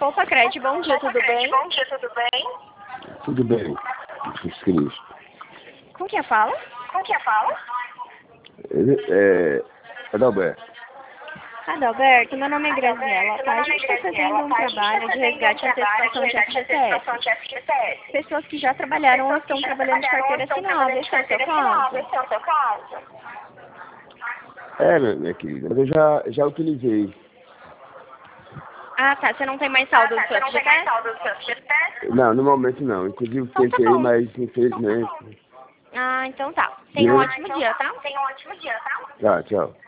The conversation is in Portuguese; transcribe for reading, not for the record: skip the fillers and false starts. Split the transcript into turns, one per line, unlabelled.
Opa, Cred, bom dia, tudo bem?
Bom dia, tudo bem?
Tudo bem, Jesus Cristo.
Com quem fala?
Com quem fala?
Adalberto.
Adalberto, meu nome é Graziela, tá? A gente está fazendo um trabalho de resgate e antecipação de FGTS. Pessoas que já trabalharam ou estão trabalhando de carteira assinada, esse é o seu caso?
Minha querida, mas eu já utilizei.
Ah, tá, você não tem mais saldo do seu FGTS?
Não, no momento não. Inclusive
Então tá
tentei,
bom.
mas infelizmente.
Ah, então tá. Tenha um ótimo dia, tá?
Tá, tchau.